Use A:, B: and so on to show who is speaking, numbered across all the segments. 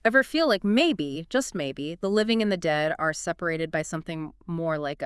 A: Ever feel like maybe, just maybe, the living and the dead are separated by something more like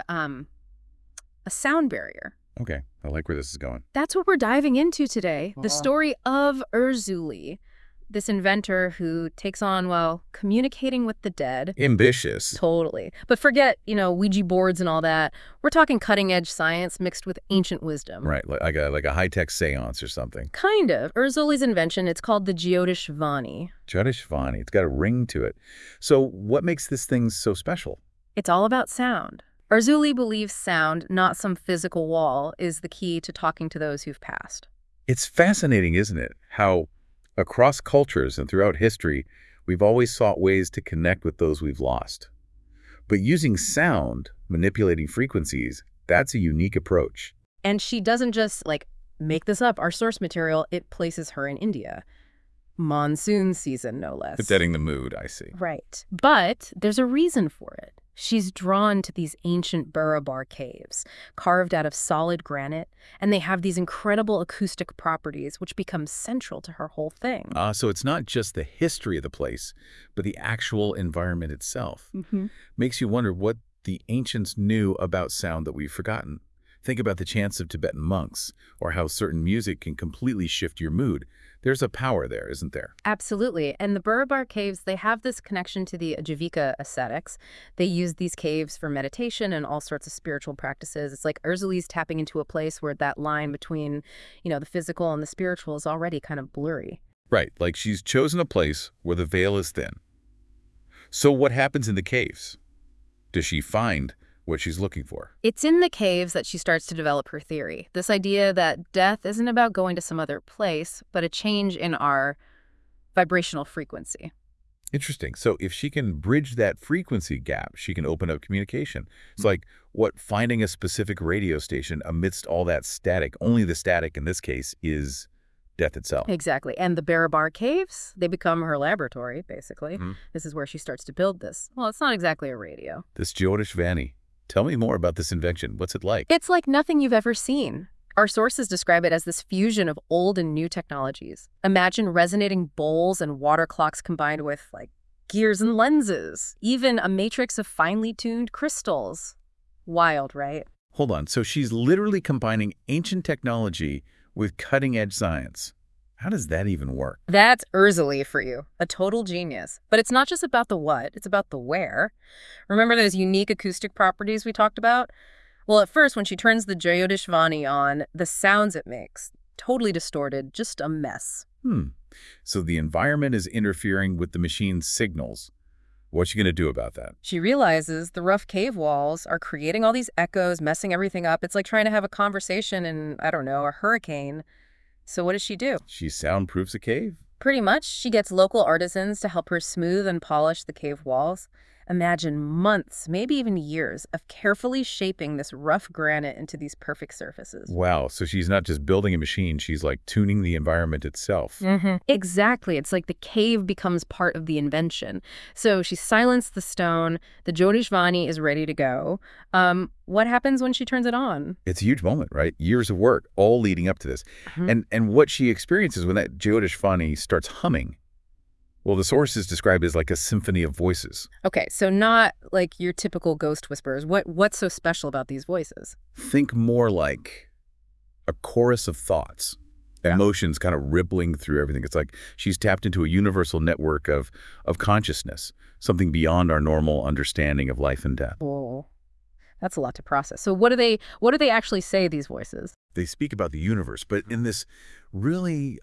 A: a sound barrier?
B: Okay, I like where this is going.
A: That's what we're diving into today. The story of Urzuli, this inventor who takes on, well, communicating with the dead.
B: Ambitious.
A: Totally. But forget, Ouija boards and all that. We're talking cutting-edge science mixed with ancient wisdom.
B: Right, like a high-tech seance or something.
A: Kind of. Urzuli's invention, it's called the Jyotishvani.
B: Jyotishvani, it's got a ring to it. So what makes this thing so special?
A: It's all about sound. Urzuli believes sound, not some physical wall, is the key to talking to those who've passed.
B: It's fascinating, isn't it? How across cultures and throughout history, we've always sought ways to connect with those we've lost. But using sound, manipulating frequencies, that's a unique approach.
A: And she doesn't just, make this up. Our source material, it places her in India. Monsoon season, no less.
B: Setting the mood, I see.
A: Right. But there's a reason for it. She's drawn to these ancient Barabar caves, carved out of solid granite, and they have these incredible acoustic properties which become central to her whole thing.
B: So it's not just the history of the place, but the actual environment itself. Makes you wonder what the ancients knew about sound that we've forgotten. Think about the chants of Tibetan monks, or how certain music can completely shift your mood. There's a power there, isn't there?
A: Absolutely. And the Barabar caves, they have this connection to the Ajivika ascetics. They use these caves for meditation and all sorts of spiritual practices. It's like Urzuli's tapping into a place where that line between, the physical and the spiritual is already kind of blurry.
B: Right, like she's chosen a place where the veil is thin. So what happens in the caves? Does she find what she's looking for?
A: It's in the caves that she starts to develop her theory. This idea that death isn't about going to some other place, but a change in our vibrational frequency.
B: Interesting. So if she can bridge that frequency gap, she can open up communication. It's like finding a specific radio station amidst all that static. Only the static in this case is death itself.
A: Exactly. And the Barabar caves, they become her laboratory, basically. This is where she starts to build this. Well, it's not exactly a radio.
B: This Jyotishvani. Tell me more about this invention. What's it like?
A: It's like nothing you've ever seen. Our sources describe it as this fusion of old and new technologies. Imagine resonating bowls and water clocks combined with, gears and lenses, even a matrix of finely tuned crystals. Wild, right?
B: Hold on. So she's literally combining ancient technology with cutting-edge science. How does that even work?
A: That's Urzuli for you, a total genius. But it's not just about the what, it's about the where. Remember those unique acoustic properties we talked about? Well, at first, when she turns the Jyotishvani on, the sounds it makes, totally distorted, just a mess.
B: So the environment is interfering with the machine's signals. What's she going to do about that?
A: She realizes the rough cave walls are creating all these echoes, messing everything up. It's like trying to have a conversation in, I don't know, a hurricane. So what does she do?
B: She soundproofs a cave?
A: Pretty much. She gets local artisans to help her smooth and polish the cave walls. Imagine months, maybe even years, of carefully shaping this rough granite into these perfect surfaces.
B: Wow, so she's not just building a machine, she's tuning the environment itself.
A: Exactly. It's like the cave becomes part of the invention. So she silenced the stone. The Jyotishvani is ready to go. What happens when she turns it on?
B: It's a huge moment, right? Years of work, all leading up to this. And what she experiences when that Jyotishvani starts humming, well, the sources describe it as like a symphony of voices.
A: Okay, so not like your typical ghost whispers. What's so special about these voices?
B: Think more like a chorus of thoughts, emotions kind of rippling through everything. It's like she's tapped into a universal network of consciousness, something beyond our normal understanding of life and death.
A: Oh, that's a lot to process. So what do they actually say, these voices?
B: They speak about the universe, but in this really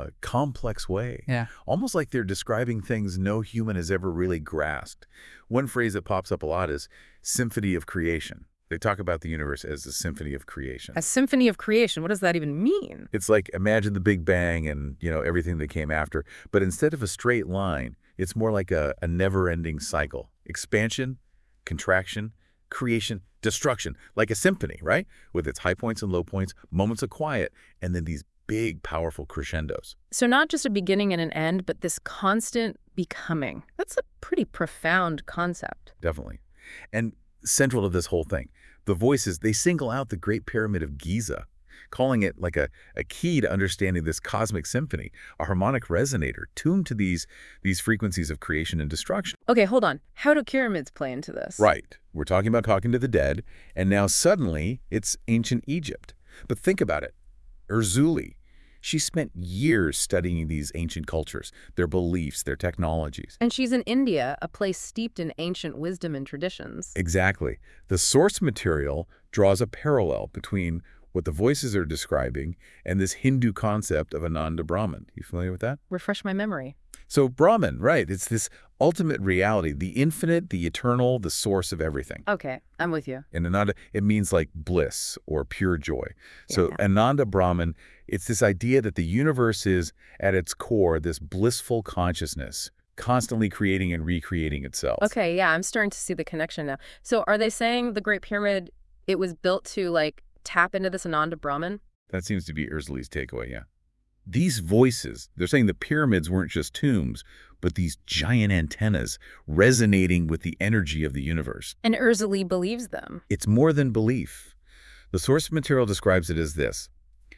B: complex way.
C: Yeah.
B: Almost like they're describing things no human has ever really grasped. One phrase that pops up a lot is symphony of creation. They talk about the universe as a symphony of creation.
A: A symphony of creation? What does that even mean?
B: It's like, imagine the Big Bang and, everything that came after. But instead of a straight line, it's more like a never-ending cycle. Expansion, contraction, creation, destruction, like a symphony, right? With its high points and low points, moments of quiet, and then these big, powerful crescendos.
A: So not just a beginning and an end, but this constant becoming. That's a pretty profound concept.
B: Definitely. And central to this whole thing, the voices, they single out the Great Pyramid of Giza. calling it like a key to understanding this cosmic symphony, a harmonic resonator tuned to these frequencies of creation and destruction.
A: Okay, hold on. How do pyramids play into this?
B: Right. We're talking about talking to the dead, and now suddenly it's ancient Egypt. But think about it. Erzulie. She spent years studying these ancient cultures, their beliefs, their technologies.
A: And she's in India, a place steeped in ancient wisdom and traditions.
B: Exactly. The source material draws a parallel between what the voices are describing and this Hindu concept of Ananda Brahman. You familiar with that?
A: Refresh my memory.
B: So Brahman, right, it's this ultimate reality, the infinite, the eternal, the source of everything.
A: Okay, I'm with you.
B: And Ananda, it means like bliss or pure joy. So
A: Yeah.
B: Ananda Brahman, it's this idea that the universe is, at its core, this blissful consciousness, constantly creating and recreating itself.
A: Okay, yeah, I'm starting to see the connection now. So are they saying the Great Pyramid, it was built to, like, tap into this Ananda Brahman?
B: That seems to be Erzulie's takeaway, yeah. These voices, they're saying the pyramids weren't just tombs, but these giant antennas resonating with the energy of the universe.
A: And Erzulie believes them.
B: It's more than belief. The source material describes it as this: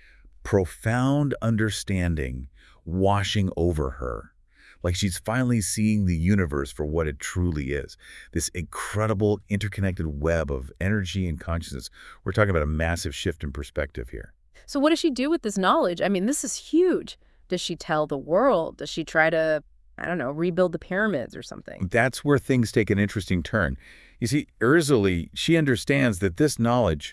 B: profound understanding washing over her, like she's finally seeing the universe for what it truly is. This incredible interconnected web of energy and consciousness. We're talking about a massive shift in perspective here.
A: So what does she do with this knowledge? I mean, this is huge. Does she tell the world? Does she try to, I don't know, rebuild the pyramids or something?
B: That's where things take an interesting turn. You see, Erzulie, she understands that this knowledge,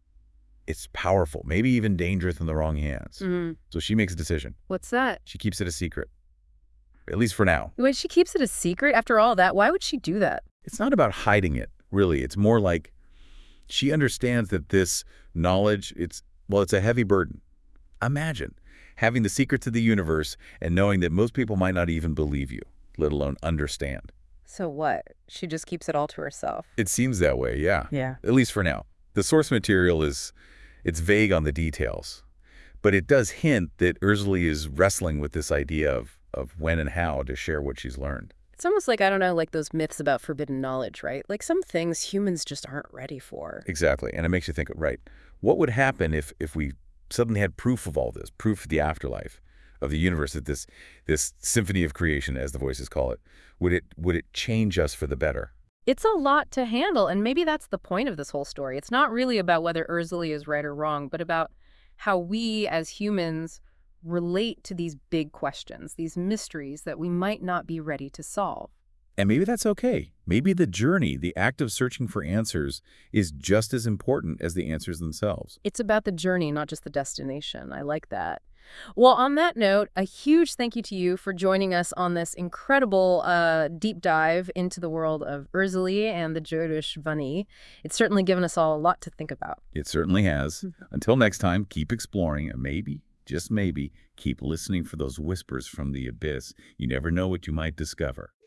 B: it's powerful, maybe even dangerous in the wrong hands. So she makes a decision.
A: What's that?
B: She keeps it a secret, at least for now.
A: Wait, she keeps it a secret after all that? Why would she do that?
B: It's not about hiding it, really. It's more like she understands that this knowledge, it's a heavy burden. Imagine having the secrets of the universe and knowing that most people might not even believe you, let alone understand.
A: So what? She just keeps it all to herself.
B: It seems that way, yeah.
A: Yeah.
B: At least for now. The source material it's vague on the details, but it does hint that Erzulie is wrestling with this idea of when and how to share what she's learned.
A: It's almost like, I don't know, like those myths about forbidden knowledge, right? Like some things humans just aren't ready for.
B: Exactly, and it makes you think, right, what would happen if we suddenly had proof of all this, proof of the afterlife, of the universe, that this symphony of creation, as the voices call it, would it change us for the better?
A: It's a lot to handle, and maybe that's the point of this whole story. It's not really about whether Erzulie is right or wrong, but about how we as humans relate to these big questions, these mysteries that we might not be ready to solve.
B: And maybe that's okay. Maybe the journey, the act of searching for answers, is just as important as the answers themselves.
A: It's about the journey, not just the destination. I like that. Well, on that note, a huge thank you to you for joining us on this incredible deep dive into the world of Erzulie and the Jyotish Vani. It's certainly given us all a lot to think about.
B: It certainly has. Until next time, keep exploring and maybe, just maybe, keep listening for those whispers from the abyss. You never know what you might discover.